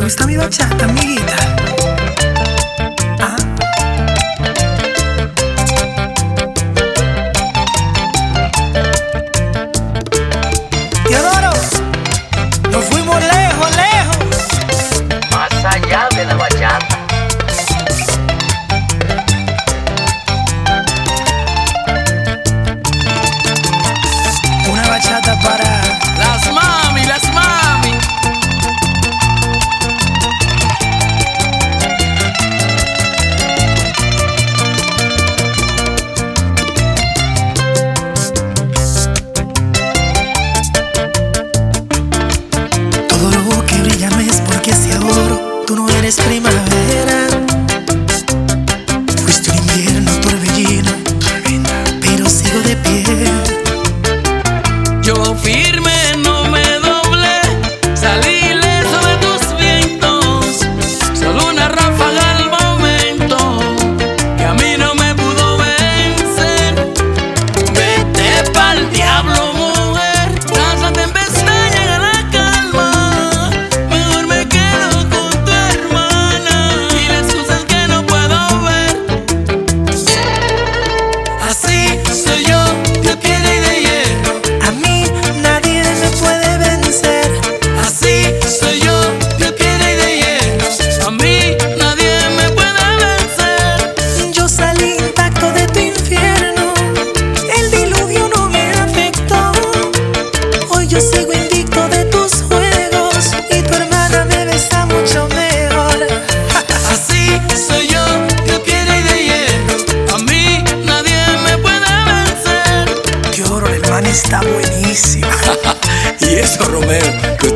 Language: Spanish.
gusta mi bachata, amiguita? ¿Ah? Teodoro, nos fuimos lejos, lejos, más allá de la bachata. una bachata para Las mami, las mami. todo lo que brilla no es porque sea oro. Tú no eres primavera, fuiste un invierno torbellino, pero sigo de pie. Yo firme, no me doblé, salí ileso de tus vientos. Solo una ráfaga al momento que a mí no me pudo vencer. Vete pa'l diablo, mujer, tras la tempestad llega la calma. Mejor me quedo con tu hermana y las cosas que no puedo ver. Así soy yo, de piedra y de hierro. A mí nadie me puede vencer. Así soy yo, de piedra y de hierro. A mí nadie me puede vencer. Yo salí intacto de tu infierno, el diluvio no me afectó. Hoy yo sigo invicto de tus juegos y tu hermana me besa mucho mejor. Así soy yo, de piedra y de hierro. A mí nadie me puede vencer. Teodoro, la hermana está buenísima. Y eso, Romeo,